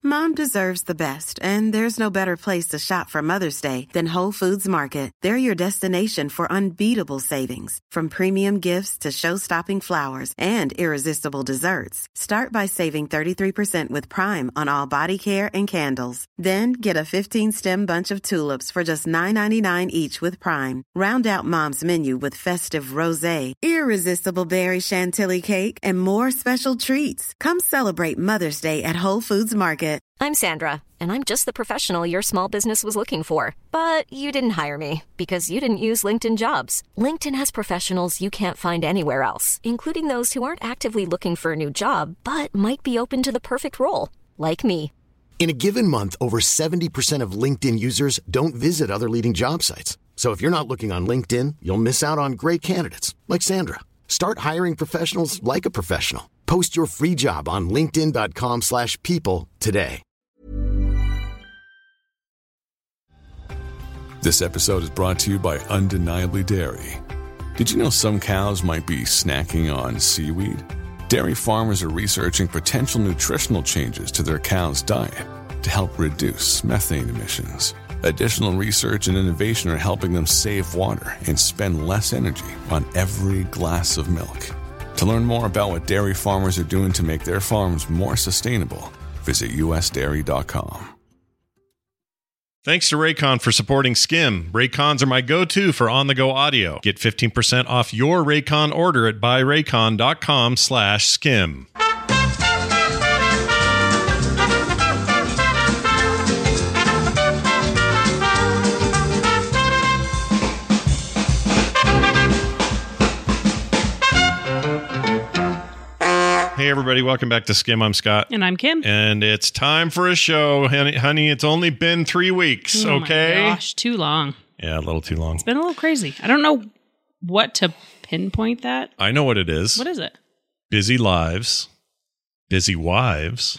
Mom deserves the best, and there's no better place to shop for Mother's Day than Whole Foods Market. They're your destination for unbeatable savings, from premium gifts to show-stopping flowers and irresistible desserts. Start by saving 33% with Prime on all body care and candles. Then get a 15-stem bunch of tulips for just $9.99 each with Prime. Round out Mom's menu with festive rosé, irresistible berry chantilly cake, and more special treats. Come celebrate Mother's Day at Whole Foods Market. I'm Sandra, and I'm just the professional your small business was looking for. But you didn't hire me because you didn't use LinkedIn Jobs. LinkedIn has professionals you can't find anywhere else, including those who aren't actively looking for a new job, but might be open to the perfect role, like me. In a given month, over 70% of LinkedIn users don't visit other leading job sites. So if you're not looking on LinkedIn, you'll miss out on great candidates like Sandra. Start hiring professionals like a professional. Post your free job on linkedin.com/people today. This episode is brought to you by Undeniably Dairy. Did you know some cows might be snacking on seaweed? Dairy farmers are researching potential nutritional changes to their cows' diet to help reduce methane emissions. Additional research and innovation are helping them save water and spend less energy on every glass of milk. To learn more about what dairy farmers are doing to make their farms more sustainable, visit usdairy.com. Thanks to Raycon for supporting Skim. Raycons are my go-to for on-the-go audio. Get 15% off your Raycon order at buyraycon.com/skim. Hey, everybody. Welcome back to Skim. I'm Scott. And I'm Kim. And it's time for a show. Honey, it's only been 3 weeks, okay? Oh my gosh, too long. Yeah, a little too long. It's been a little crazy. I don't know what to pinpoint that. I know what it is. What is it? Busy lives. Busy wives.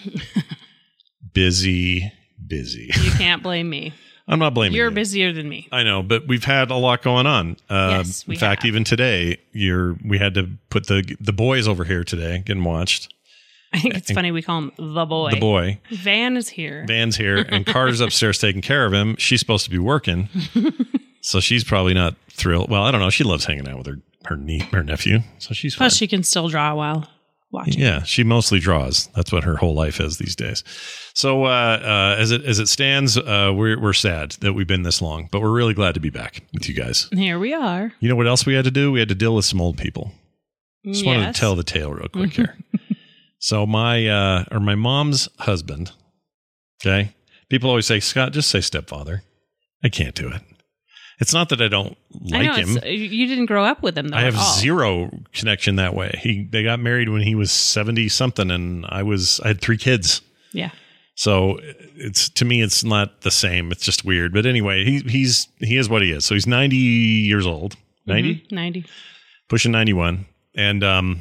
busy. You can't blame me. I'm not blaming you. You're busier than me. I know, but we've had a lot going on. Yes, we in fact, have. even today, we had to put the boys over here today getting watched. I think it's funny we call him the boy. The boy. Van is here. Van's here, and Carter's upstairs taking care of him. She's supposed to be working, so she's probably not thrilled. Well, I don't know. She loves hanging out with her nephew, so she's fine. Plus, she can still draw while watching. Yeah, she mostly draws. That's what her whole life is these days. So as it stands, we're sad that we've been this long, but we're really glad to be back with you guys. Here we are. You know what else we had to do? We had to deal with some old people. Just wanted to tell the tale real quick here. So my mom's husband. Okay, people always say, Scott, just say stepfather. I can't do it. It's not that I don't like him. You didn't grow up with him, though. I have zero connection that way. They got married when he was 70 something, and I had 3 kids. Yeah. So to me, it's not the same. It's just weird. But anyway, he is what he is. So he's 90 years old. 90? Mm-hmm. 90. Pushing 91. And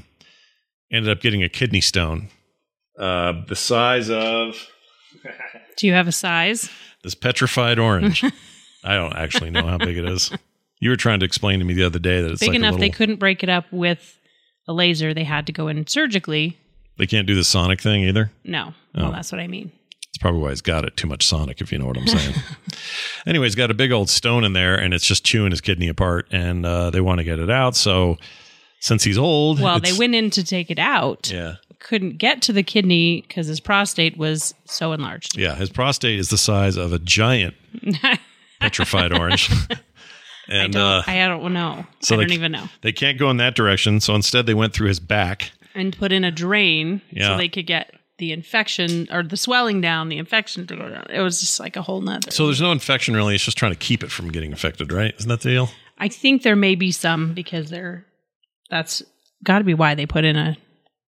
ended up getting a kidney stone. The size of... Do you have a size? This petrified orange. I don't actually know how big it is. You were trying to explain to me the other day that it's big like enough they couldn't break it up with a laser. They had to go in surgically. They can't do the sonic thing either? No. Oh. Well, that's what I mean. It's probably why he's got it. Too much sonic, if you know what I'm saying. Anyway, he's got a big old stone in there, and it's just chewing his kidney apart, and they want to get it out. So since he's old... Well, they went in to take it out. Yeah. Couldn't get to the kidney because his prostate was so enlarged. Yeah, his prostate is the size of a giant petrified orange. And I don't know. So I don't even know. They can't go in that direction, so instead they went through his back. And put in a drain so they could get the infection or the swelling down, the infection to go down. It was just like a whole nother. So there's no infection really. It's just trying to keep it from getting infected, right? Isn't that the deal? I think there may be some because that's got to be why they put in a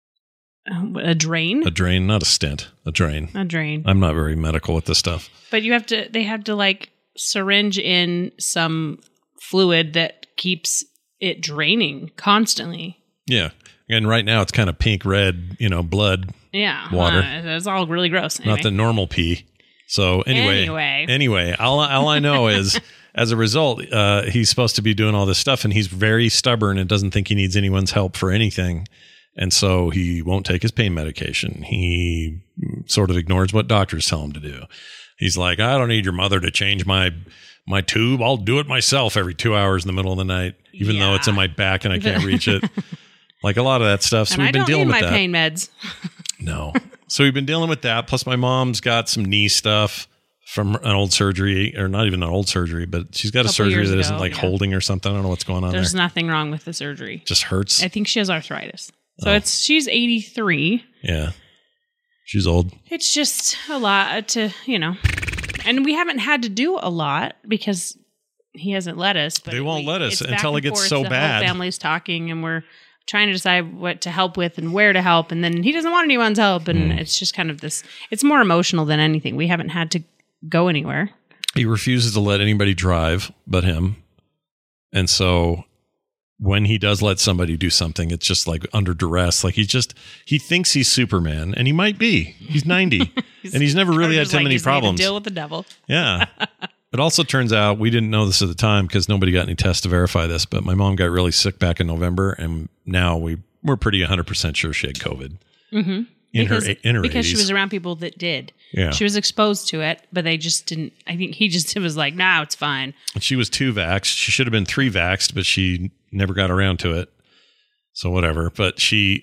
drain. A drain, not a stent. A drain. A drain. I'm not very medical with this stuff. But they have to like syringe in some fluid that keeps it draining constantly. Yeah. And right now it's kind of pink, red, blood. Yeah. Water. It's all really gross. Anyway. Not the normal pee. So anyway, all I know is as a result, he's supposed to be doing all this stuff and he's very stubborn and doesn't think he needs anyone's help for anything. And so he won't take his pain medication. He sort of ignores what doctors tell him to do. He's like, I don't need your mother to change my tube. I'll do it myself every 2 hours in the middle of the night, even though it's in my back and I can't reach it. Like a lot of that stuff. So and we've been dealing with that. I don't need my pain meds. No. So we've been dealing with that. Plus my mom's got some knee stuff from an old surgery, or not even an old surgery, but she's got a surgery that isn't like holding or something. I don't know what's going on There's there. nothing wrong with the surgery. Just hurts. I think she has arthritis. So she's 83. Yeah. She's old. It's just a lot to, and we haven't had to do a lot because he hasn't let us. But they won't let us until it gets forth. so the bad. Whole family's talking and we're trying to decide what to help with and where to help. And then he doesn't want anyone's help. And it's just kind of this, it's more emotional than anything. We haven't had to go anywhere. He refuses to let anybody drive but him. And so when he does let somebody do something, it's just like under duress. Like he thinks he's Superman, and he might be. He's 90 and he's never really had too many problems. Deal with the devil. Yeah. It also turns out, we didn't know this at the time because nobody got any tests to verify this, but my mom got really sick back in November, and now we're pretty 100% sure she had COVID. Mm-hmm. In her 80s. Because she was around people that did. Yeah. She was exposed to it, but they just didn't. I think he just was like, nah, it's fine. And she was 2 vaxxed. She should have been 3 vaxxed, but she never got around to it. So whatever. But she,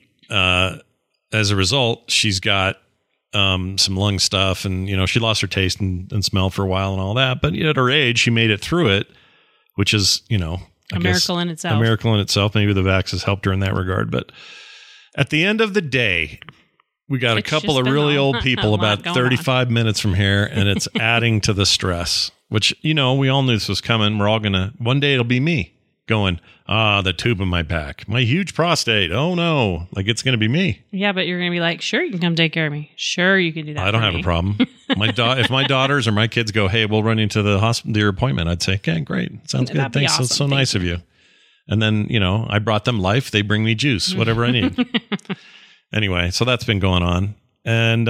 as a result, she's got some lung stuff, and, she lost her taste and smell for a while and all that. But at her age, she made it through it, which is, a miracle in itself. A miracle in itself. Maybe the vax has helped her in that regard. But at the end of the day, we got a couple of really old people about 35 minutes from here, and it's adding to the stress, which, we all knew this was coming. We're all one day it'll be me going, the tube in my back, my huge prostate. Oh no. Like, it's going to be me. Yeah. But you're going to be like, sure, you can come take care of me. Sure. You can do that. I don't have a problem. If my daughters or my kids go, hey, we'll run into the hospital, your appointment, I'd say, okay, great. Sounds good. Thanks. Awesome. That's so nice of you. And then, I brought them life. They bring me juice, whatever I need. Anyway, so that's been going on. And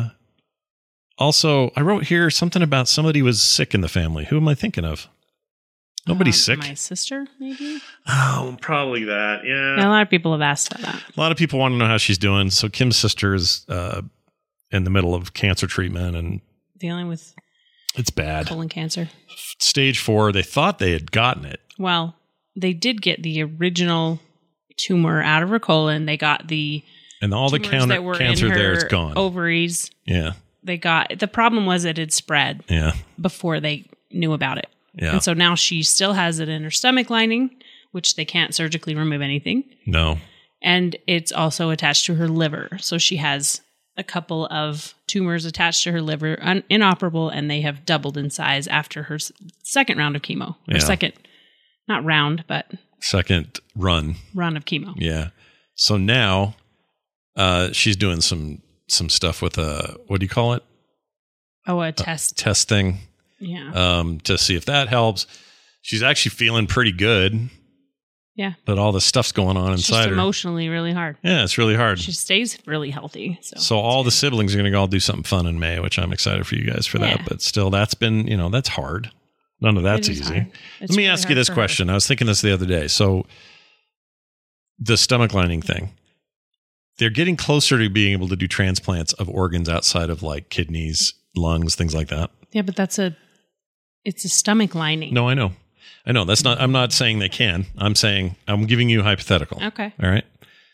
also, I wrote here something about somebody was sick in the family. Who am I thinking of? Nobody's sick. My sister, maybe? Oh, probably that. Yeah. A lot of people have asked about that. A lot of people want to know how she's doing. So Kim's sister is in the middle of cancer treatment and dealing with it's bad. Colon cancer. Stage 4. They thought they had gotten it. Well, they did get the original tumor out of her colon. They got and all the cancer there is gone. Ovaries. Yeah. The problem was it had spread. Yeah. Before they knew about it. Yeah. And so now she still has it in her stomach lining, which they can't surgically remove anything. No. And it's also attached to her liver. So she has a couple of tumors attached to her liver, inoperable, and they have doubled in size after her second round of chemo. Or second, not round, but second run of chemo. Yeah. So now she's doing some stuff with what do you call it? Oh, a test. Testing. Yeah. To see if that helps. She's actually feeling pretty good. Yeah. But all this stuff's going on it's inside just her. Emotionally really hard. Yeah, it's really hard. She stays really healthy. So all the siblings are going to all do something fun in May, which I'm excited for you guys for that. But still, that's been, that's hard. None of that's easy. Let me ask you this question. I was thinking this the other day. So the stomach lining thing, they're getting closer to being able to do transplants of organs outside of like kidneys, lungs, things like that. Yeah, but it's a stomach lining. No, I know. I'm not saying they can. I'm giving you a hypothetical. Okay. All right.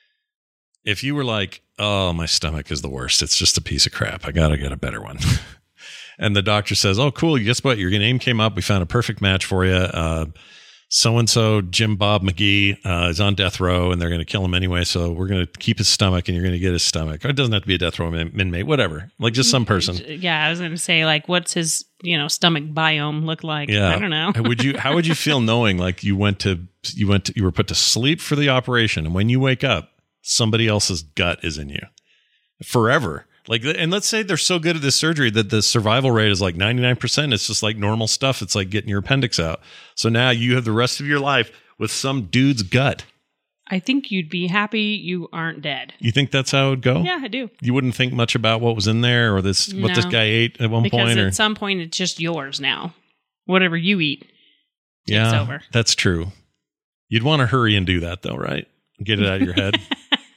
If you were like, oh, my stomach is the worst. It's just a piece of crap. I got to get a better one. And the doctor says, oh, cool. Guess what? Your name came up. We found a perfect match for you. So-and-so, Jim Bob McGee, is on death row and they're going to kill him anyway. So we're going to keep his stomach and you're going to get his stomach. Or it doesn't have to be a death row inmate, whatever. Like just some person. Yeah. I was going to say like, what's his, stomach biome look like? Yeah. I don't know. How would you feel knowing like you were put to sleep for the operation. And when you wake up, somebody else's gut is in you forever. Like, and let's say they're so good at this surgery that the survival rate is like 99%. It's just like normal stuff. It's like getting your appendix out. So now you have the rest of your life with some dude's gut. I think you'd be happy you aren't dead. You think that's how it would go? Yeah, I do. You wouldn't think much about what was in there or what this guy ate at one point? Because at some point it's just yours now. Whatever you eat, it's over. That's true. You'd want to hurry and do that though, right? Get it out of your head.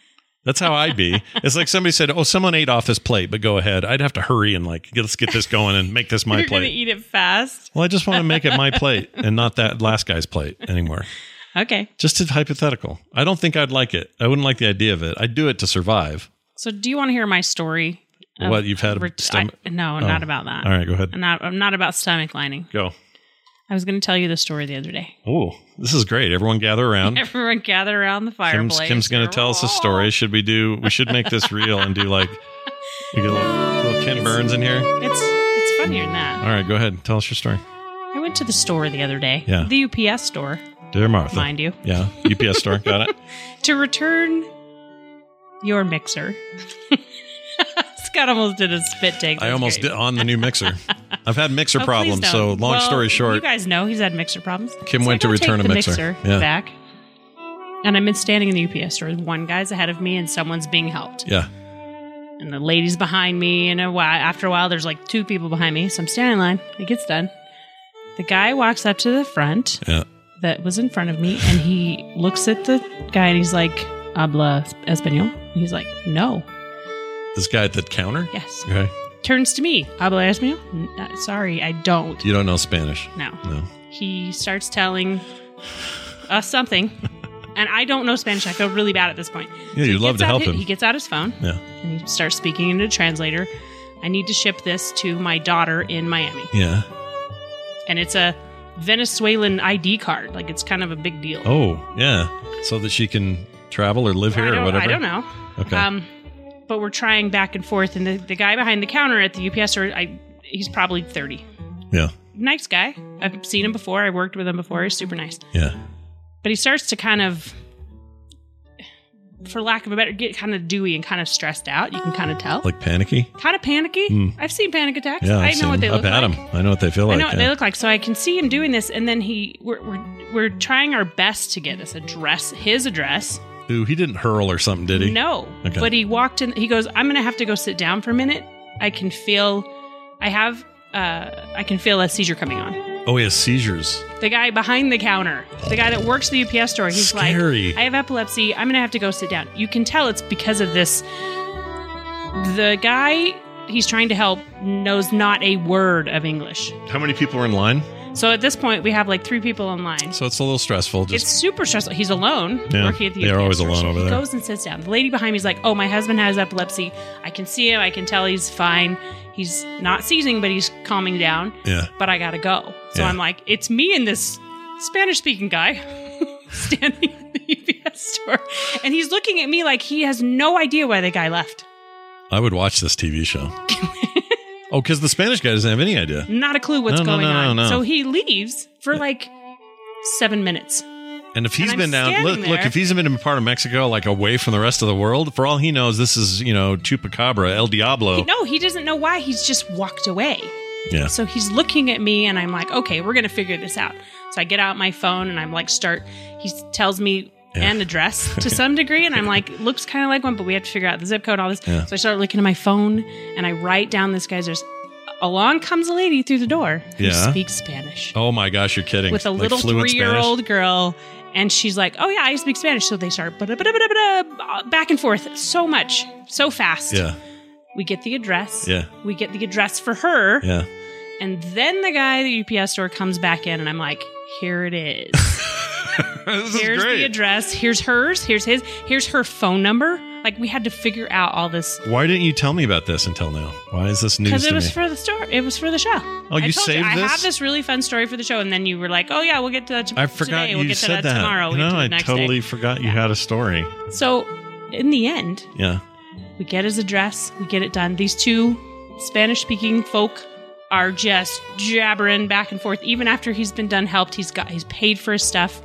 That's how I'd be. It's like somebody said, "Oh, someone ate off this plate, but go ahead." I'd have to hurry and like, let's get this going and make this my You're plate. going to eat it fast. Well, I just want to make it my plate and not that last guy's plate anymore. Okay. Just a hypothetical. I don't think I'd like it. I wouldn't like the idea of it. I'd do it to survive. So do you want to hear my story? What, you've had a stomach? No, not about that. All right, go ahead. I'm not about stomach lining. Go. I was going to tell you the story the other day. Oh, this is great. Everyone gather around. Everyone gather around the fireplace. Kim's going to tell us a story. We should make this real and do like, we get a little Ken Burns in here. It's funnier than that. All right, go ahead. Tell us your story. I went to the store the other day. Yeah. The UPS store. Dear Martha. Mind you. Yeah. UPS store. Got it. To return your mixer. Scott almost did a spit take. I almost did on the new mixer. I've had mixer problems, so long story short. You guys know he's had mixer problems. Kim went to return a mixer. Back. And I've been standing in the UPS store. One guy's ahead of me and someone's being helped. Yeah. And the lady's behind me. And after a while, there's like 2 people behind me. So I'm standing in line. It gets done. The guy walks up to the front that was in front of me. And he looks at the guy and he's like, "Habla español?" And he's like, "No." This guy at the counter? Yes. Okay. Turns to me. "Habla español?" Sorry, I don't. You don't know Spanish? No. He starts telling us something. And I don't know Spanish. I feel really bad at this point. Yeah, you'd love to help him. He gets out his phone. Yeah. And he starts speaking into a translator. "I need to ship this to my daughter in Miami." Yeah. And it's a Venezuelan ID card. Like, it's kind of a big deal. Oh, yeah. So that she can travel or live here or whatever? I don't know. Okay. But we're trying back and forth. And the guy behind the counter at the UPS store, he's probably 30. Yeah. Nice guy. I've seen him before. I worked with him before. He's super nice. Yeah. But he starts to kind of, for lack of a better, get kind of dewy and kind of stressed out. You can kind of tell. Like panicky? Kind of panicky. I've seen panic attacks. Yeah, I know what they look like. I've had them. I know what they feel like. I know what they look like. So I can see him doing this, and then we're trying our best to get his address. Ooh, he didn't hurl or something, did he? No. Okay. But he walked in. He goes, "I'm going to have to go sit down for a minute. I can feel a seizure coming on." Oh, he has seizures. The guy behind the counter, the guy that works the UPS store, he's Scary. like, "I have epilepsy. I'm going to have to go sit down." You can tell it's because of this. The guy he's trying to help knows not a word of English. How many people are in line? So at this point, we have like 3 people in line. So it's a little stressful. It's super stressful. He's alone working at the UPS they're always store. alone over there. He goes and sits down. The lady behind me is like, "Oh, my husband has epilepsy. I can see him. I can tell he's fine. He's not seizing, but he's calming down. Yeah. But I got to go." So I'm like, it's me and this Spanish-speaking guy standing in the UPS store. And he's looking at me like he has no idea why the guy left. I would watch this TV show. Oh, because the Spanish guy doesn't have any idea. Not a clue what's going on. No. So he leaves for like 7 minutes. And if he's And been I'm down, standing look, there. if he's been in part of Mexico, like away from the rest of the world, for all he knows, this is, Chupacabra, El Diablo. No, he doesn't know why. He's just walked away. Yeah. So he's looking at me and I'm like, okay, we're going to figure this out. So I get out my phone and I'm like, he tells me an address to some degree. And I'm like, looks kind of like one, but we have to figure out the zip code and all this. Yeah. So I start looking at my phone and I write down this guy's address. Along comes a lady through the door who speaks Spanish. Oh my gosh, you're kidding. With a little 3-year-old girl. And she's like, "Oh yeah, I speak Spanish." So they start back and forth so much, so fast. Yeah. We get the address. Yeah. We get the address for her. Yeah. And then the guy at the UPS store comes back in and I'm like, here it is. Here's great. the address. Here's hers. Here's his. Here's her phone number. Like, we had to figure out all this. Why didn't you tell me about this until now? Why is this news to me? Because it was for the store. It was for the show. Oh, you saved this? I have this really fun story for the show. And then you were like, "Oh yeah, we'll get to that I forgot today. you We'll get to said that tomorrow. We'll get to I the next totally day." forgot you had a story. So in the end, Yeah. we get his address. We get it done. These 2 Spanish-speaking folk are just jabbering back and forth. Even after he's been helped, he's paid for his stuff.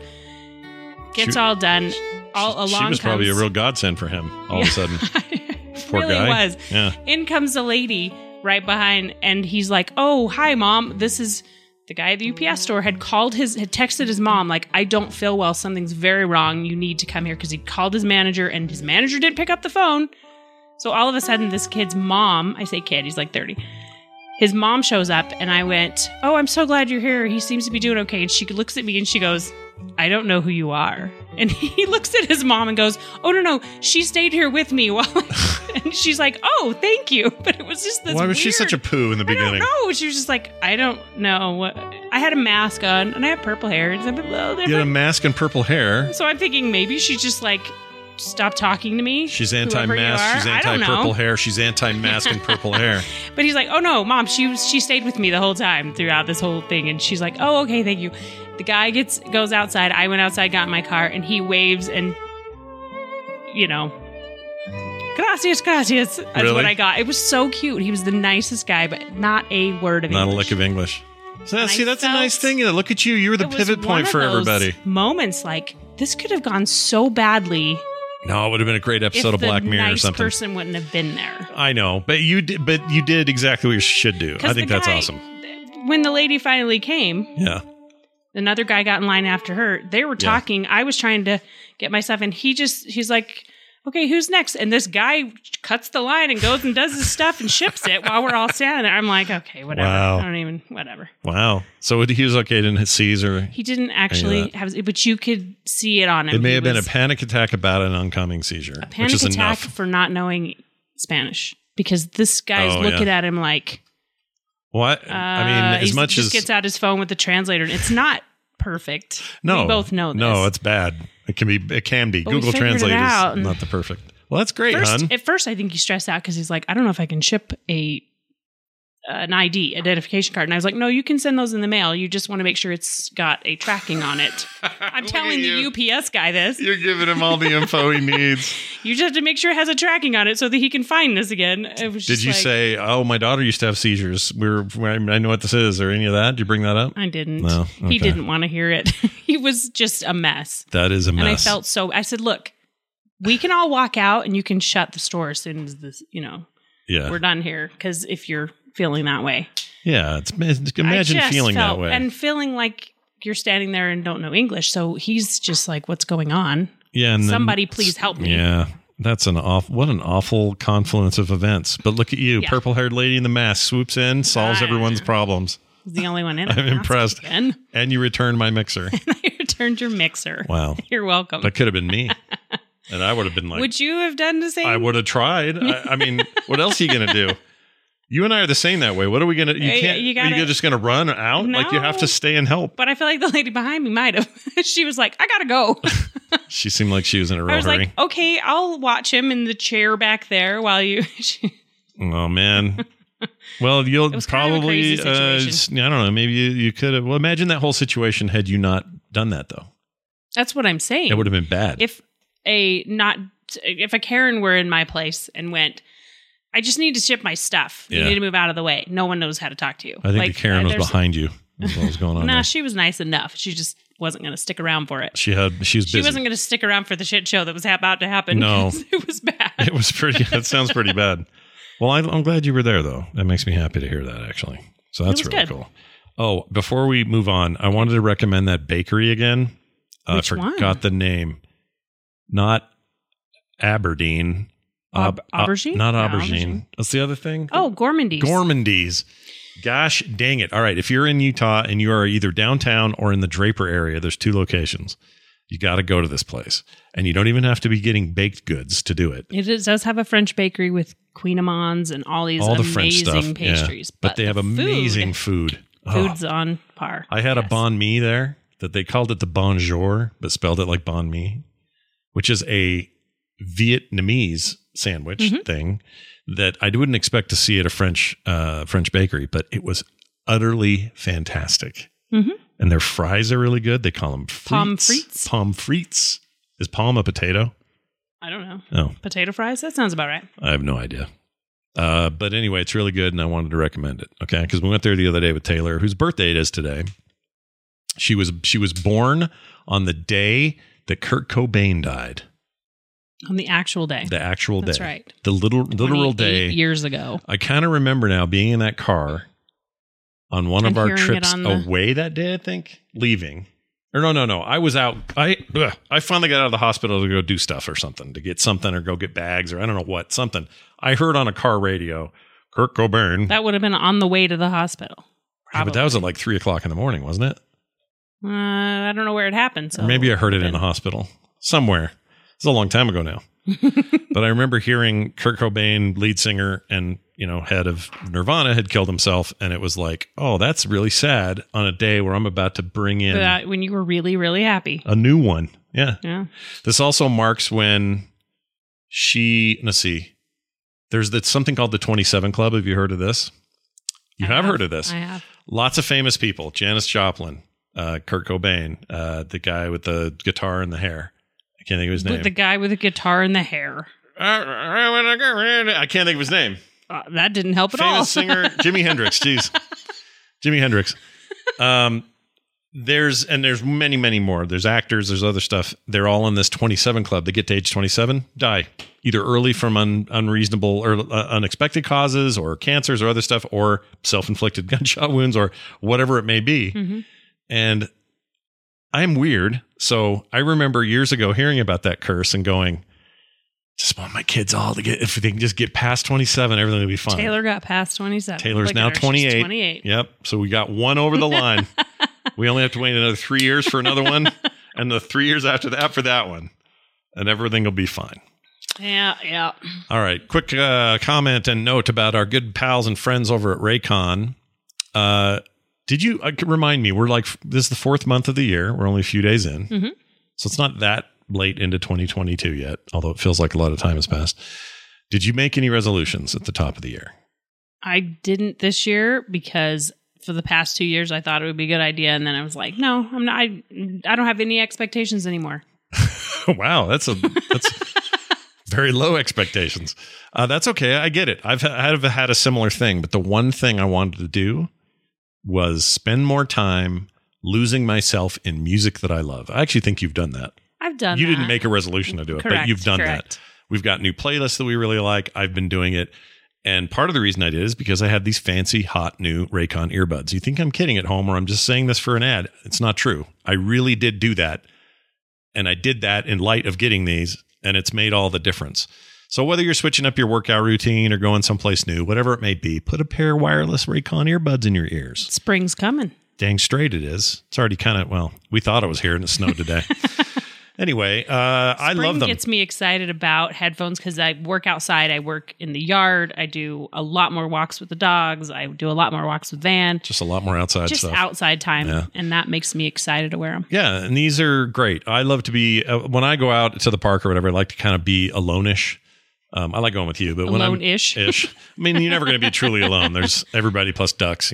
Gets all done. She was probably a real godsend for him all of a sudden. Poor really guy. Was. Yeah. In comes the lady right behind, and he's like, "Oh, hi, Mom. This is..." The guy at the UPS store had texted his mom, like, "I don't feel well. Something's very wrong. You need to come here," because he called his manager, and his manager didn't pick up the phone. So all of a sudden, this kid's mom, I say kid, he's like 30. His mom shows up, and I went, "Oh, I'm so glad you're here. He seems to be doing okay." And she looks at me, and she goes, "I don't know who you are." And he looks at his mom and goes, "Oh, no, she stayed here with me." And she's like, "Oh, thank you." But it was just this Why was she such a poo in the beginning? No, she was just like, I don't know. What. I had a mask on and I have purple hair. It's a little different. You had a mask and purple hair. So I'm thinking maybe she's just like, stop talking to me. She's anti-mask. She's anti-purple hair. She's anti-mask and purple hair. But he's like, "Oh, no, Mom, she stayed with me the whole time throughout this whole thing." And she's like, "Oh, okay, thank you." The guy goes outside. I went outside, got in my car, and he waves and, gracias. That's really? what I got. It was so cute. He was the nicest guy, but not a word of English. Not a lick of English. So that's a nice thing. Look at you. You were the pivot point for everybody. Moments like, this could have gone so badly. No, it would have been a great episode of Black Mirror or something. The nice person wouldn't have been there. I know, but you did exactly what you should do. I think that's awesome. When the lady finally came, yeah, another guy got in line after her. They were talking. I was trying to get my stuff, and he's like, "Okay, who's next?" And this guy cuts the line and goes and does his stuff and ships it while we're all standing there. I'm like, okay, whatever. Wow. I don't even, whatever. Wow. So he was okay, didn't seize her? He didn't actually have, but you could see it on him. It may have been a panic attack about an oncoming seizure. A panic which is attack enough. for not knowing Spanish, because this guy's looking at him like, what? I mean, as much he as just gets out his phone with the translator, and it's not perfect. No, we both know this. No, it's bad. It can be. But Google Translate is not the perfect. Well, that's great, hon. At first, I think he stressed out because he's like, "I don't know if I can ship an ID, identification card." And I was like, "No, you can send those in the mail. You just want to make sure it's got a tracking on it." I'm telling the UPS guy this. You're giving him all the info he needs. You just have to make sure it has a tracking on it so that he can find this again. It was Did you say, "Oh, my daughter used to have seizures. I know what this is," or any of that? Did you bring that up? I didn't. No. Okay. He didn't want to hear it. He was just a mess. That is a mess. And I felt so. I said, "Look, we can all walk out and you can shut the store as soon as this, we're done here." Because if you're feeling that way. Yeah. Imagine feeling that way. And feeling like you're standing there and don't know English. So he's just like, "What's going on?" Yeah. And somebody please help me. Yeah. That's what an awful confluence of events. But look at you. Yeah. Purple-haired lady in the mask swoops in, solves everyone's problems. He's the only one in. I'm impressed. Again. And you returned my mixer. I returned your mixer. Wow. You're welcome. That could have been me. And I would have been like... Would you have done the same? I would have tried. I mean, what else are you going to do? You and I are the same that way. What are we going to... Are you just going to run out? No, like, you have to stay and help. But I feel like the lady behind me might have. She was like, "I got to go." She seemed like she was in a real hurry. I was like, "Okay, I'll watch him in the chair back there while you..." Oh, man. Well, you'll probably... Kind of a crazy situation. I don't know. Maybe you could have... Well, imagine that whole situation had you not done that, though. That's what I'm saying. It would have been bad. If a Karen were in my place and went, "I just need to ship my stuff. You need to move out of the way." No one knows how to talk to you. I think the Karen was behind you. That's what was going on. Nah, she was nice enough. She just wasn't going to stick around for it. She was busy. She wasn't going to stick around for the shit show that was about to happen. No. It was bad. It was pretty. That sounds pretty bad. Well, I'm glad you were there, though. That makes me happy to hear that, actually. So that's really cool. Oh, before we move on, I wanted to recommend that bakery again. Which one? I forgot the name. Not Aberdeen. Aubergine? Not aubergine. What's the other thing? Oh, Gourmandies. Gourmandies. Gosh dang it. All right. If you're in Utah and you are either downtown or in the Draper area, there's 2 locations. You got to go to this place. And you don't even have to be getting baked goods to do it. It does have a French bakery with Queen Amans and all these amazing pastries. Yeah. But they have amazing food. Food's on par. I had a banh mi there that they called it the bonjour, but spelled it like banh mi, which is a Vietnamese sandwich thing that I wouldn't expect to see at a French bakery, but it was utterly fantastic. Mm-hmm. And their fries are really good. They call them pommes frites. Pommes frites. Is palm a potato? I don't know. Oh. Potato fries? That sounds about right. I have no idea. But anyway, it's really good, and I wanted to recommend it. Okay, because we went there the other day with Taylor, whose birthday it is today. She was born on the day that Kurt Cobain died. On the actual day. The actual day. That's right. The literal day. Years ago. I kind of remember now being in that car on one of our trips away that day, I think, leaving. Or no. I was out. I finally got out of the hospital to go do stuff or something, to get something or go get bags or I don't know what, something. I heard on a car radio, Kurt Cobain. That would have been on the way to the hospital. Yeah, but that was at like 3:00 in the morning, wasn't it? I don't know where it happened. So or maybe I heard it in the hospital. somewhere. It's a long time ago now. But I remember hearing Kurt Cobain, lead singer and, head of Nirvana, had killed himself. And it was like, oh, that's really sad on a day where I'm about to bring in. When you were really, really happy. A new one. Yeah. This also marks when let's see, there's something called the 27 Club. Have you heard of this? You have heard of this. I have. Lots of famous people. Janis Joplin, Kurt Cobain, the guy with the guitar and the hair. I can't think of his name. The guy with the guitar and the hair. I can't think of his name. That didn't help at all. Famous singer, Jimi Hendrix. Jeez. Jimi Hendrix. There's many, many more. There's actors. There's other stuff. They're all in this 27 Club. They get to age 27, die. Either early from unreasonable or unexpected causes or cancers or other stuff, or self-inflicted gunshot wounds or whatever it may be. Mm-hmm. And I'm weird. So I remember years ago hearing about that curse and going, just want my kids all to if they can just get past 27, everything will be fine. Taylor got past 27. Taylor's now 28. She's 28. Yep. So we got one over the line. We only have to wait another 3 years for another one. And the 3 years after that for that one. And everything will be fine. Yeah. All right. Quick comment and note about our good pals and friends over at Raycon. Did you remind me? This is the 4th month of the year. We're only a few days in. Mm-hmm. So it's not that late into 2022 yet, although it feels like a lot of time has passed. Did you make any resolutions at the top of the year? I didn't this year because for the past 2 years, I thought it would be a good idea. And then I was like, no, I'm not. I don't have any expectations anymore. Wow. That's very low expectations. That's okay. I get it. I've had a similar thing, but the one thing I wanted to do was spend more time losing myself in music that I love. I actually think you've done that. I've done You that. didn't make a resolution to do it, but you've done that. We've got new playlists that we really like. I've been doing it. And part of the reason I did is because I had these fancy, hot, new Raycon earbuds. You think I'm kidding at home or I'm just saying this for an ad. It's not true. I really did do that. And I did that in light of getting these, and it's made all the difference. So whether you're switching up your workout routine or going someplace new, whatever it may be, put a pair of wireless Raycon earbuds in your ears. Spring's coming. Dang straight it is. It's already we thought it was here and it snowed today. Anyway, I love them. Spring gets me excited about headphones because I work outside. I work in the yard. I do a lot more walks with the dogs. I do a lot more walks with Van. Just a lot more outside stuff. Just outside time. Yeah. And that makes me excited to wear them. Yeah, and these are great. I love to be, when I go out to the park or whatever, I like to kind of be alone-ish. I like going with you, but when alone-ish. I mean, you're never going to be truly alone. There's everybody plus ducks,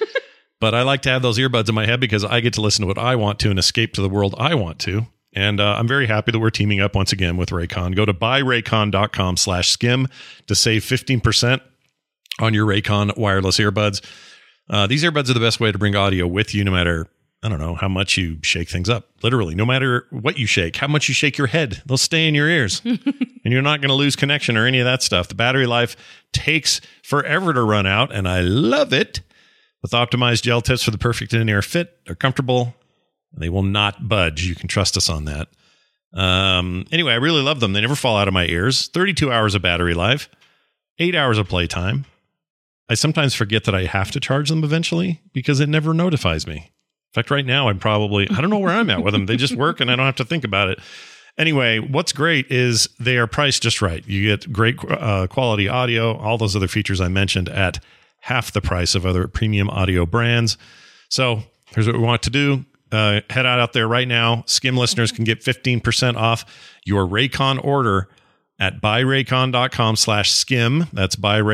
But I like to have those earbuds in my head because I get to listen to what I want to and escape to the world I want to. And I'm very happy that we're teaming up once again with Raycon. Go to buyraycon.com/skim to save 15% on your Raycon wireless earbuds. These earbuds are the best way to bring audio with you no matter, I don't know, how much you shake things up. Literally, no matter what you shake, how much you shake your head, they'll stay in your ears. And you're not going to lose connection or any of that stuff. The battery life takes forever to run out, and I love it. With optimized gel tips for the perfect in-ear fit, they're comfortable. They will not budge. You can trust us on that. Anyway, I really love them. They never fall out of my ears. 32 hours of battery life, 8 hours of playtime. I sometimes forget that I have to charge them eventually because it never notifies me. In fact, right now, I don't know where I'm at with them. They just work and I don't have to think about it. Anyway, what's great is they are priced just right. You get great quality audio, all those other features I mentioned at half the price of other premium audio brands. So here's what we want to do. Head out there right now. Skim listeners can get 15% off your Raycon order at buyraycon.com/skim. That's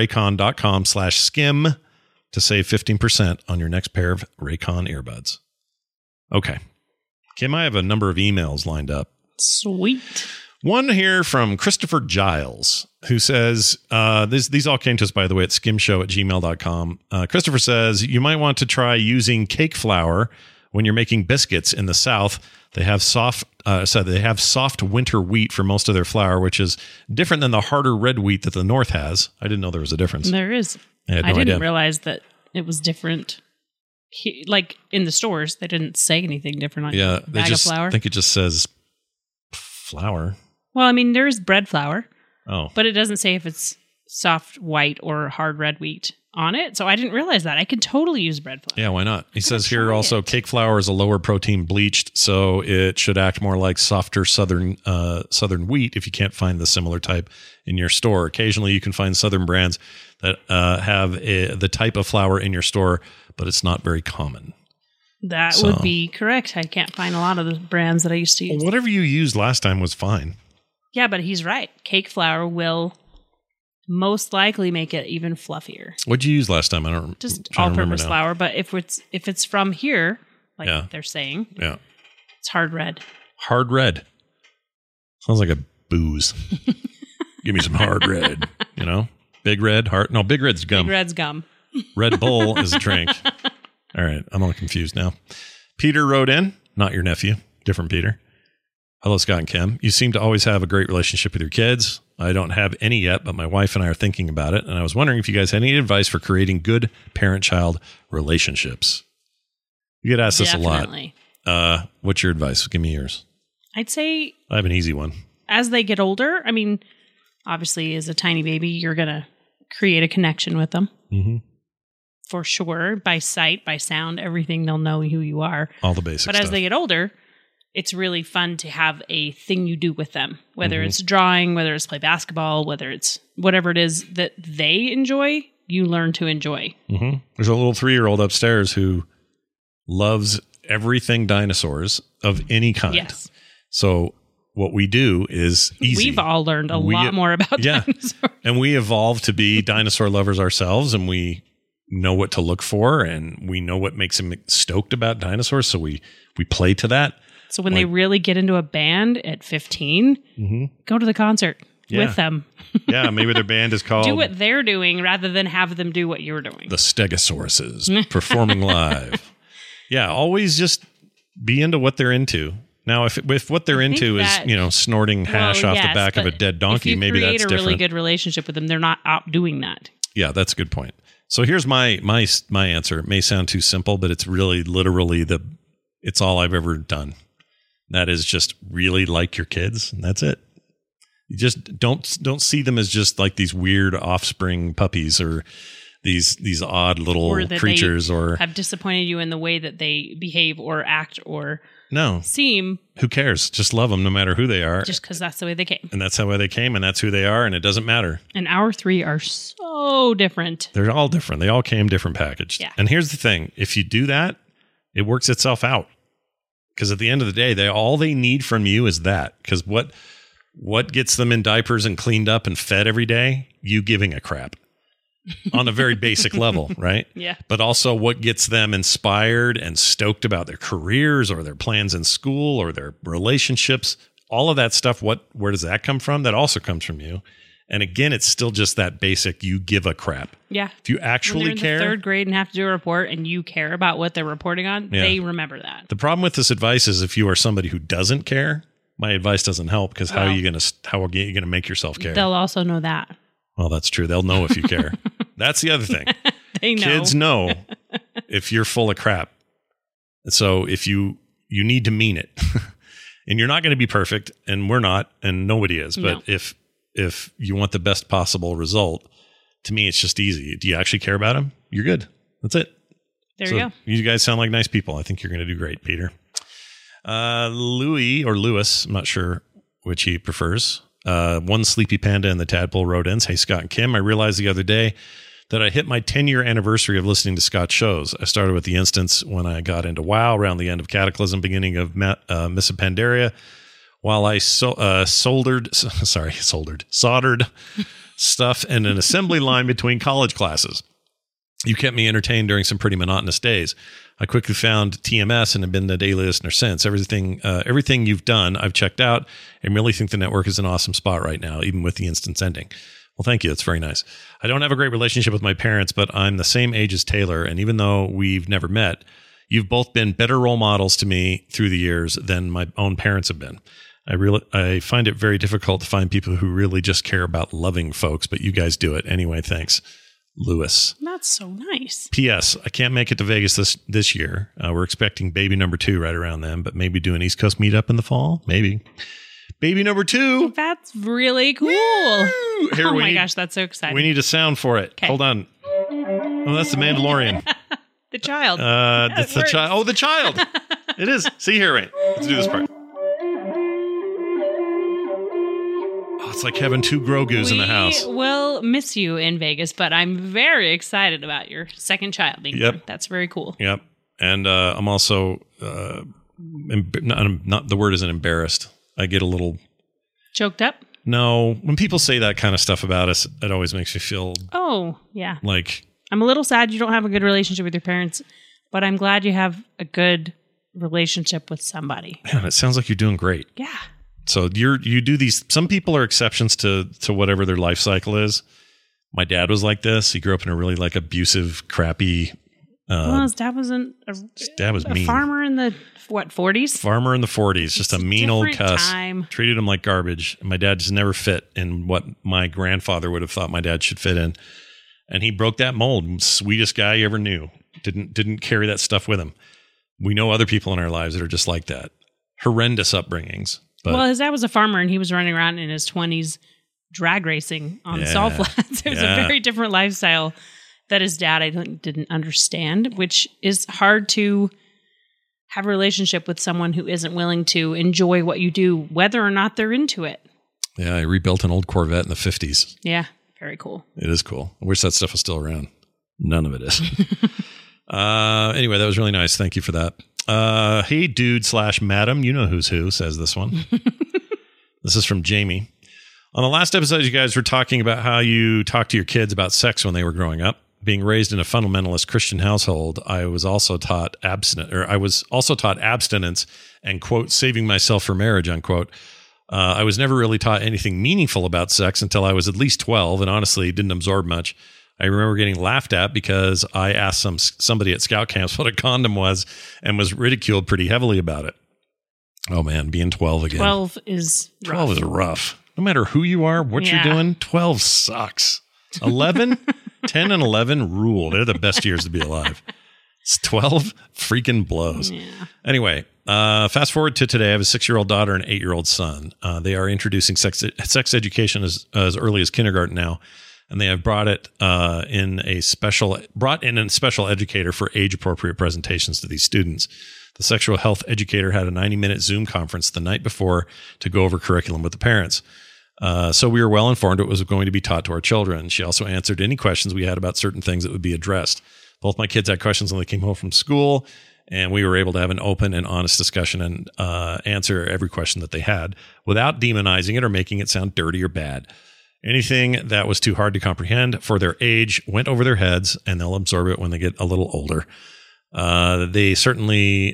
buyraycon.com/skim to save 15% on your next pair of Raycon earbuds. Okay. Kim, I have a number of emails lined up. Sweet. One here from Christopher Giles, who says, these all came to us, by the way, at skimshow@gmail.com. Christopher says, you might want to try using cake flour when you're making biscuits in the South. They have soft winter wheat for most of their flour, which is different than the harder red wheat that the North has. I didn't know there was a difference. There is. I didn't realize that it was different. Like in the stores, they didn't say anything different on the bag of flour. I think it just says flour. Well, I mean, there is bread flour. Oh. But it doesn't say if it's soft white or hard red wheat on it. So I didn't realize that. I could totally use bread flour. Yeah, why not? He says here also cake flour is a lower protein bleached, so it should act more like softer southern wheat if you can't find the similar type in your store. Occasionally you can find southern brands that have the type of flour in your store, but it's not very common. That would be correct. I can't find a lot of the brands that I used to use. Well, whatever you used last time was fine. Yeah, but he's right. Cake flour will most likely make it even fluffier. What'd you use last time? I don't just all-purpose flour. But if it's from here, like they're saying, it's hard red. Hard red sounds like a booze. Give me some hard red. You know, Big Red, hard. No, Big Red's gum. Big Red's gum. Red Bull is a drink. All right, I'm all confused now. Peter wrote in, not your nephew, different Peter. Hello, Scott and Kim. You seem to always have a great relationship with your kids. I don't have any yet, but my wife and I are thinking about it. And I was wondering if you guys had any advice for creating good parent-child relationships. You get asked this a lot. What's your advice? Give me yours. I'd say I have an easy one. As they get older, I mean, obviously as a tiny baby, you're going to create a connection with them. Mm-hmm. For sure. By sight, by sound, everything, they'll know who you are. All the basic stuff. But as they get older, it's really fun to have a thing you do with them, whether it's drawing, whether it's play basketball, whether it's whatever it is that they enjoy, you learn to enjoy. Mm-hmm. There's a little 3-year-old upstairs who loves everything dinosaurs of any kind. Yes. So what we do is easy. We've all learned a lot more about dinosaurs. And we evolved to be dinosaur lovers ourselves, and we know what to look for, and we know what makes them stoked about dinosaurs. So we play to that. So when they really get into a band at 15, go to the concert with them. Yeah, maybe their band is called... Do what they're doing rather than have them do what you're doing. The Stegosauruses performing live. Yeah, always just be into what they're into. Now, if what they're into is, snorting hash off the back of a dead donkey, maybe that's different. If you create a really good relationship with them, they're not out doing that. Yeah, that's a good point. So here's my answer. It may sound too simple, but it's really literally it's all I've ever done. That is just really like your kids, and that's it. You just don't see them as just like these weird offspring puppies or these odd little creatures, or have disappointed you in the way that they behave or act or seem. Who cares? Just love them no matter who they are. Just because that's the way they came. And that's the way they came, and that's who they are, and it doesn't matter. And our 3 are so different. They're all different. They all came different packaged. Yeah. And here's the thing. If you do that, it works itself out. Because at the end of the day, all they need from you is that. Because what gets them in diapers and cleaned up and fed every day? You giving a crap. On a very basic level, right? Yeah. But also what gets them inspired and stoked about their careers or their plans in school or their relationships. All of that stuff, where does that come from? That also comes from you. And again, it's still just that basic, you give a crap. Yeah. If you actually when they're in the 3rd grade and have to do a report and you care about what they're reporting on, they remember that. The problem with this advice is if you are somebody who doesn't care, my advice doesn't help because how are you going to make yourself care? They'll also know that. Well, that's true. They'll know if you care. That's the other thing. They know. Kids know if you're full of crap. So if you need to mean it. And you're not going to be perfect, and we're not, and nobody is. But if you want the best possible result, to me, it's just easy. Do you actually care about them? You're good. That's it. There you go. You guys sound like nice people. I think you're going to do great, Peter. Louis, I'm not sure which he prefers. One Sleepy Panda and the Tadpole wrote in. Hey, Scott and Kim, I realized the other day that I hit my 10-year anniversary of listening to Scott's shows. I started with The Instance when I got into WoW, around the end of Cataclysm, beginning of Mists of Pandaria, while I soldered stuff in an assembly line between college classes. You kept me entertained during some pretty monotonous days. I quickly found TMS and have been the daily listener since. Everything you've done, I've checked out and really think the network is an awesome spot right now, even with The Instance ending. Well, thank you. That's very nice. I don't have a great relationship with my parents, but I'm the same age as Taylor. And even though we've never met, you've both been better role models to me through the years than my own parents have been. I find it very difficult to find people who really just care about loving folks, but you guys do it. Anyway, thanks. Lewis. That's so nice. P.S. I can't make it to Vegas this year. We're expecting baby number 2 right around then, but maybe do an East Coast meetup in the fall. Maybe. Baby number 2. That's really cool. Here, oh my gosh, that's so exciting. We need a sound for it. Kay. Hold on. Oh, that's the Mandalorian. The child. That's the child. Oh, the child. It is. See here, wait. Let's do this part. Oh, it's like having two Grogus in the house. We will miss you in Vegas, but I'm very excited about your second child being born. That's very cool. Yep. And I'm also, not the word isn't embarrassed. I get a little... Choked up? No. When people say that kind of stuff about us, it always makes me feel... Oh, yeah. Like... I'm a little sad you don't have a good relationship with your parents, but I'm glad you have a good relationship with somebody. Man, it sounds like you're doing great. Yeah. So you do these. Some people are exceptions to whatever their life cycle is. My dad was like this. He grew up in a really like abusive, crappy. Well, his dad wasn't. His dad was mean. Farmer in the 40s. Farmer in the 40s, just a mean old cuss. Treated him like garbage. And my dad just never fit in what my grandfather would have thought my dad should fit in. And he broke that mold. Sweetest guy you ever knew. Didn't carry that stuff with him. We know other people in our lives that are just like that. Horrendous upbringings. But well, his dad was a farmer and he was running around in his 20s drag racing on the salt flats. It was a very different lifestyle that his dad, I think, didn't understand, which is hard to have a relationship with someone who isn't willing to enjoy what you do, whether or not they're into it. Yeah, I rebuilt an old Corvette in the 50s. Yeah. Very cool. It is cool. I wish that stuff was still around. None of it is. Anyway, that was really nice. Thank you for that. Hey, dude / madam, you know who's who, says this one. This is from Jamie. On the last episode, you guys were talking about how you talked to your kids about sex when they were growing up. Being raised in a fundamentalist Christian household, I was also taught abstinence and, quote, saving myself for marriage, unquote. I was never really taught anything meaningful about sex until I was at least 12 and honestly didn't absorb much. I remember getting laughed at because I asked somebody at scout camps what a condom was and was ridiculed pretty heavily about it. Oh man, being 12 again. 12 is rough. 12 is rough. No matter who you are, what you're doing, 12 sucks. 11, 10 and 11 rule. They're the best years to be alive. It's 12 freaking blows. Yeah. Anyway, fast forward to today. I have a 6-year-old daughter and an 8-year-old son. They are introducing sex education as early as kindergarten now, and they have brought in a special educator for age-appropriate presentations to these students. The sexual health educator had a 90-minute Zoom conference the night before to go over curriculum with the parents. So we were well informed it was going to be taught to our children. She also answered any questions we had about certain things that would be addressed. Both my kids had questions when they came home from school, and we were able to have an open and honest discussion and answer every question that they had without demonizing it or making it sound dirty or bad. Anything that was too hard to comprehend for their age went over their heads, and they'll absorb it when they get a little older. They're certainly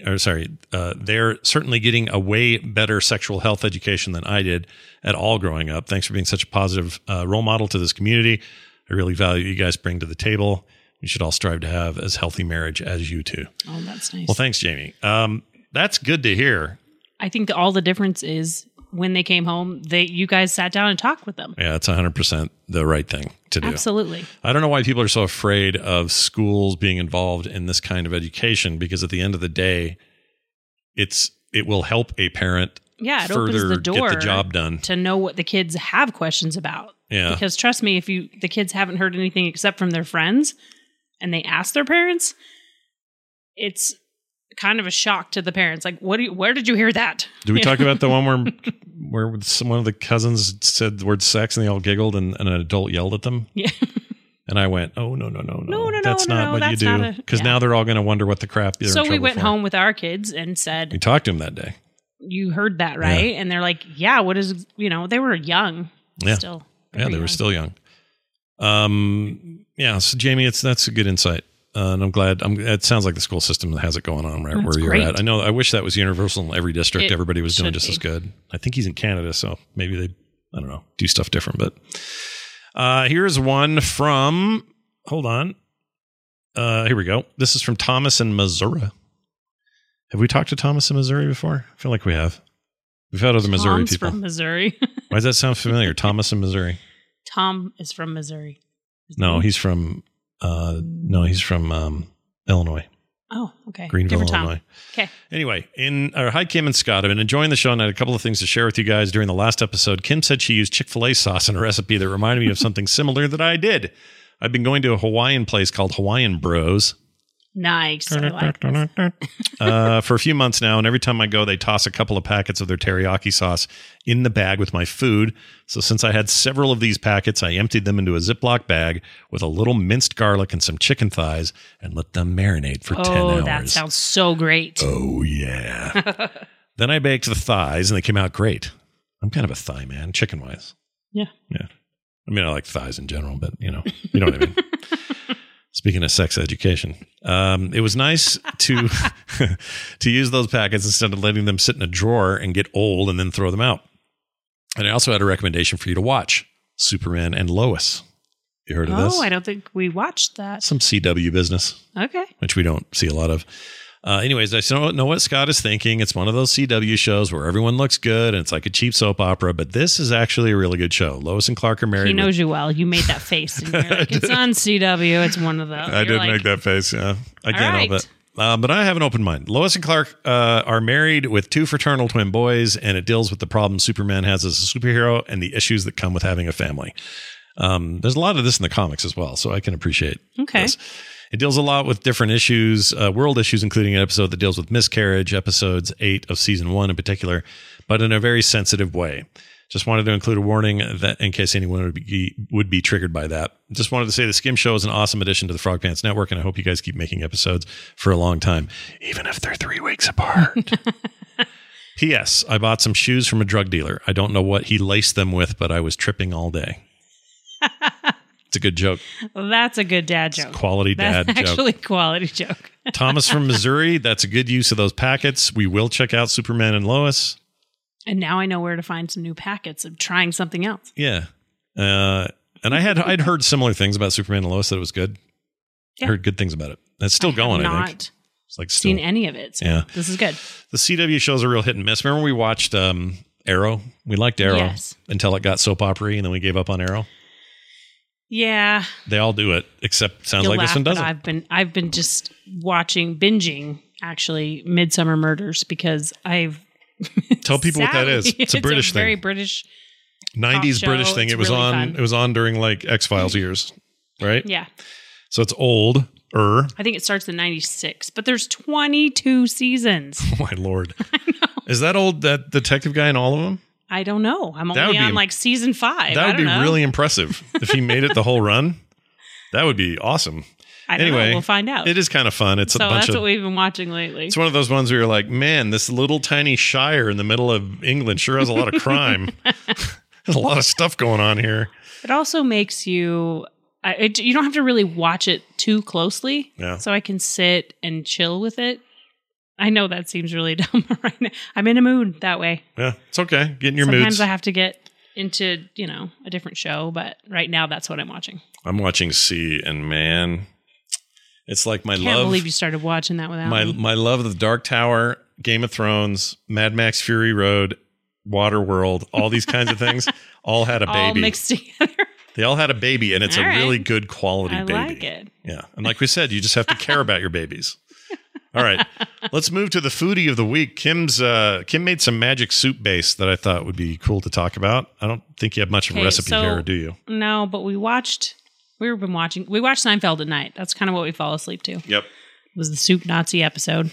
getting a way better sexual health education than I did at all growing up. Thanks for being such a positive role model to this community. I really value what you guys bring to the table. We should all strive to have as healthy marriage as you two. Oh, that's nice. Well, thanks, Jamie. That's good to hear. I think all the difference is when they came home, you guys sat down and talked with them. Yeah, it's 100% the right thing to do. Absolutely. I don't know why people are so afraid of schools being involved in this kind of education, because at the end of the day, it will help a parent it opens the door get the job done to know what the kids have questions about. Yeah. Because trust me, if the kids haven't heard anything except from their friends and they ask their parents, it's kind of a shock to the parents. Like, where did you hear that? Did we talk about the one where one of the cousins said the word sex and they all giggled and an adult yelled at them? Yeah. And I went, no. That's not what you do. Because now they're all going to wonder what the crap you're in trouble for. So we went home with our kids and said... We talked to them that day. You heard that, right? Yeah. And they're like, yeah, what is... they were young. Yeah. Still. They were still young. So Jamie, that's a good insight. And I'm glad. It sounds like the school system has it going on right where you're at. I wish that was universal in every district. Everybody was doing just as good. I think he's in Canada, so maybe they, do stuff different. But here's one from. Hold on. Here we go. This is from Thomas in Missouri. Have we talked to Thomas in Missouri before? I feel like we have. We've had other Missouri people. From Missouri. Why does that sound familiar? Thomas in Missouri. Tom is from Missouri. He's from. He's from Illinois. Oh, okay. Greenville, Different Illinois. Tom. Okay. Anyway, hi, Kim and Scott. I've been enjoying the show and I had a couple of things to share with you guys. During the last episode, Kim said she used Chick-fil-A sauce in a recipe that reminded me of something similar that I did. I've been going to a Hawaiian place called Hawaiian Bros. Nice. I like this. For a few months now, and every time I go, they toss a couple of packets of their teriyaki sauce in the bag with my food. So since I had several of these packets, I emptied them into a Ziploc bag with a little minced garlic and some chicken thighs and let them marinate for 10 hours. Oh, that sounds so great. Oh, yeah. Then I baked the thighs, and they came out great. I'm kind of a thigh man, chicken-wise. Yeah. Yeah. I mean, I like thighs in general, but, you know what I mean. Speaking of sex education, it was nice to to use those packets instead of letting them sit in a drawer and get old and then throw them out. And I also had a recommendation for you to watch, Superman and Lois. You heard of this? Oh, I don't think we watched that. Some CW business. Okay. Which we don't see a lot of. Anyways, I still don't know what Scott is thinking. It's one of those CW shows where everyone looks good and it's like a cheap soap opera, but this is actually a really good show. Lois and Clark are married. He knows you well. You made that face. And you're like, it's on CW. It's one of those. I did make that face, yeah. I can't help it. But I have an open mind. Lois and Clark are married with 2 fraternal twin boys, and it deals with the problems Superman has as a superhero and the issues that come with having a family. There's a lot of this in the comics as well, so I can appreciate this. It deals a lot with different issues, world issues, including an episode that deals with miscarriage, episodes 8 of season 1 in particular, but in a very sensitive way. Just wanted to include a warning that in case anyone would be triggered by that. Just wanted to say the Skim Show is an awesome addition to the Frog Pants Network, and I hope you guys keep making episodes for a long time, even if they're 3 weeks apart. P.S. I bought some shoes from a drug dealer. I don't know what he laced them with, but I was tripping all day. It's a good joke. Well, that's a good dad joke. It's a quality dad joke. That's actually a quality joke. Thomas from Missouri, that's a good use of those packets. We will check out Superman and Lois. And now I know where to find some new packets of trying something else. Yeah. And I'd heard similar things about Superman and Lois, that it was good. Yeah. I heard good things about it. It's still going, I think. It's like seen any of it. So yeah. This is good. The CW shows are real hit and miss. Remember we watched Arrow? We liked Arrow until it got soap opera-y, and then we gave up on Arrow. Yeah. They all do it, except sounds like this one doesn't. I've been just binging actually Midsummer Murders because I've tell people what that is. It's a British thing. Very British 90s British thing. It was really on. It was on during like X-Files years, right? Yeah. So it's old. I think it starts in 96, but there's 22 seasons. Oh my Lord. I know. Is that old, that detective guy in all of them? I don't know. I'm only on like season 5. That would be really impressive if he made it the whole run. That would be awesome. I don't know. We'll find out. It is kind of fun. It's that's what we've been watching lately. It's one of those ones where you're like, man, this little tiny shire in the middle of England sure has a lot of crime. There's a lot of stuff going on here. It also makes you... you don't have to really watch it too closely. Yeah. So I can sit and chill with it. I know that seems really dumb right now. I'm in a mood that way. Yeah, it's okay. Get in your moods. Sometimes I have to get into, a different show, but right now that's what I'm watching. I'm watching C, and man, it's like my love. I can't believe you started watching that without me. My love of the Dark Tower, Game of Thrones, Mad Max Fury Road, Waterworld, all these kinds of things, all had a baby. All mixed together. They all had a baby, and it's a really good quality baby. I like it. Yeah, and like we said, you just have to care about your babies. All right, let's move to the foodie of the week. Kim made some magic soup base that I thought would be cool to talk about. I don't think you have much of a recipe here, do you? No, but we watched Seinfeld at night. That's kind of what we fall asleep to. Yep. It was the Soup Nazi episode.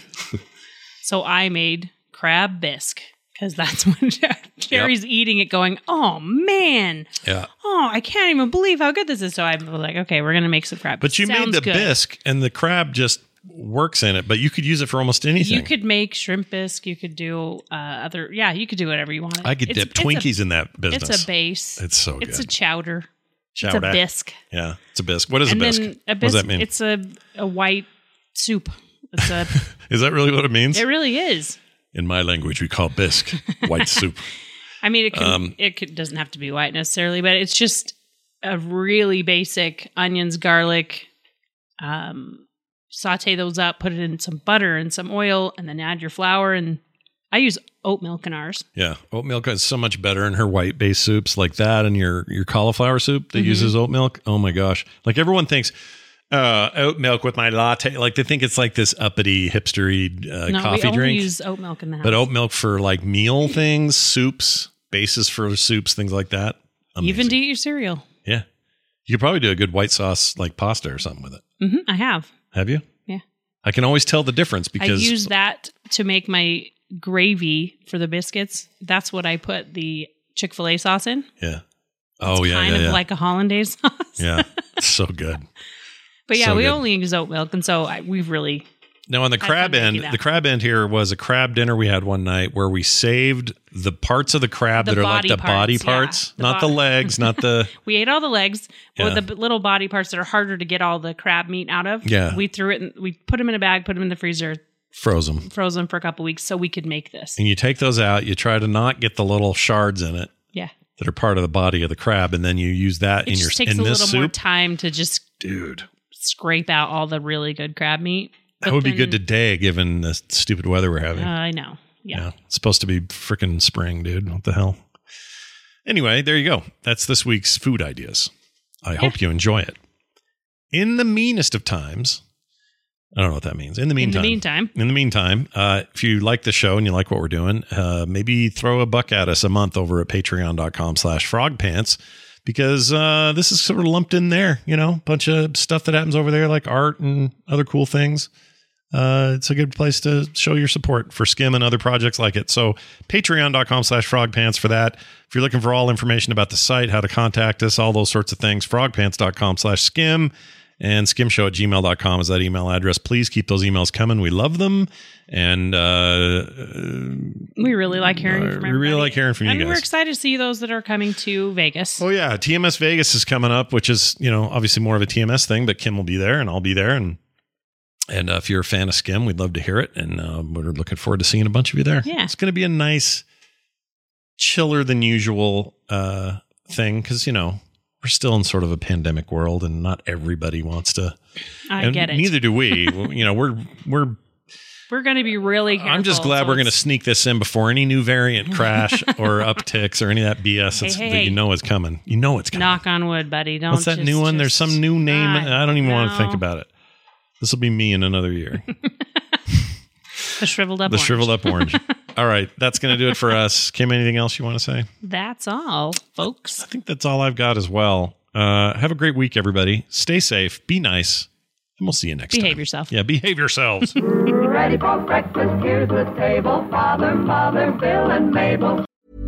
So I made crab bisque because that's when Jerry's eating it going, oh, man. Yeah. Oh, I can't even believe how good this is. So I'm like, okay, we're going to make some crab. But you made the bisque and the crab just works in it, but you could use it for almost anything. You could make shrimp bisque. You could do you could do whatever you wanted. I could dip Twinkies in that business. It's a base. It's so good. It's a chowder. It's a bisque. Yeah, it's a bisque. What is a bisque? What does that mean? It's a white soup. It's a. Is that really what it means? It really is. In my language, we call bisque white soup. I mean, it doesn't have to be white necessarily, but it's just a really basic onions, garlic. Saute those up, put it in some butter and some oil, and then add your flour. And I use oat milk in ours. Yeah, oat milk is so much better in her white base soups like that, and your cauliflower soup that uses oat milk. Oh my gosh! Like everyone thinks oat milk with my latte. Like they think it's like this uppity hipstery coffee drink. We only use oat milk in the house. But oat milk for like meal things, soups, bases for soups, things like that. Amazing. Even to eat your cereal. Yeah. You could probably do a good white sauce like pasta or something with it. I have. Have you? Yeah. I can always tell the difference because I use that to make my gravy for the biscuits. That's what I put the Chick-fil-A sauce in. Yeah. It's kind of like a hollandaise sauce. Yeah. So good. But yeah, So we good. only use oat milk. And so we've really... Now on the crab end, here was a crab dinner we had one night where we saved the parts of the crab that are like the body parts, not the legs, not the... We ate all the legs, but the little body parts that are harder to get all the crab meat out of. Yeah. We threw it, we put them in a bag, put them in the freezer. Froze them for a couple weeks so we could make this. And you take those out, you try to not get the little shards in it. Yeah. That are part of the body of the crab, and then you use that in your soup. It takes a little more time to just dude scrape out all the really good crab meat. That would be good today, given the stupid weather we're having. I know. Yeah. It's supposed to be freaking spring, dude. What the hell? Anyway, there you go. That's this week's food ideas. I hope you enjoy it. In the meanest of times, I don't know what that means. In the meantime, if you like the show and you like what we're doing, maybe throw $1 at us a month over at patreon.com/frogpants. Because this is sort of lumped in there, a bunch of stuff that happens over there, like art and other cool things. It's a good place to show your support for Skim and other projects like it. So patreon.com/frogpants for that. If you're looking for all information about the site, how to contact us, all those sorts of things, frogpants.com/skim and skimshow@gmail.com is that email address. Please keep those emails coming. We love them. And we really like hearing from everybody. We really like hearing from you guys. And we're excited to see those that are coming to Vegas. Oh, yeah. TMS Vegas is coming up, which is, obviously more of a TMS thing, but Kim will be there and I'll be there. And if you're a fan of Skim, we'd love to hear it. And we're looking forward to seeing a bunch of you there. Yeah. It's going to be a nice, chiller than usual thing because, we're still in sort of a pandemic world and not everybody wants to. I get it. Neither do we. We're going to be really careful. I'm just glad we're going to sneak this in before any new variant crash or upticks or any of that BS that is coming. You know it's coming. Knock on wood, buddy. What's that new one? There's some new name. I don't even want to think about it. This will be me in another year. The shriveled up orange. All right. That's going to do it for us. Kim, anything else you want to say? That's all, folks. I think that's all I've got as well. Have a great week, everybody. Stay safe. Be nice. And we'll see you next time. Behave yourself. Yeah, behave yourselves. Ready for breakfast, here's the table. Father, Mother, Bill, and Mabel.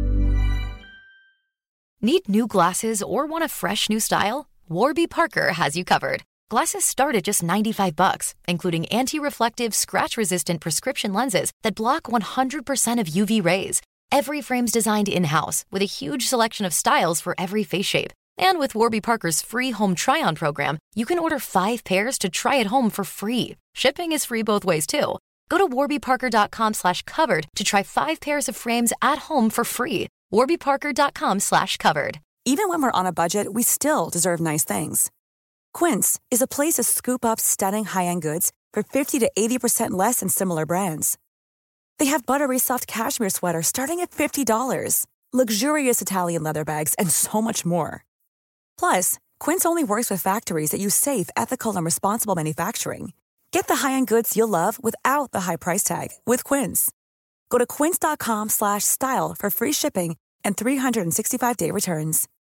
Need new glasses or want a fresh new style? Warby Parker has you covered. Glasses start at just $95, including anti-reflective, scratch-resistant prescription lenses that block 100% of UV rays. Every frame's designed in-house with a huge selection of styles for every face shape. And with Warby Parker's free home try-on program, you can order 5 pairs to try at home for free. Shipping is free both ways, too. Go to warbyparker.com/covered to try 5 pairs of frames at home for free. warbyparker.com/covered. Even when we're on a budget, we still deserve nice things. Quince is a place to scoop up stunning high-end goods for 50 to 80% less than similar brands. They have buttery soft cashmere sweaters starting at $50, luxurious Italian leather bags, and so much more. Plus, Quince only works with factories that use safe, ethical, and responsible manufacturing. Get the high-end goods you'll love without the high price tag with Quince. Go to quince.com/style for free shipping and 365-day returns.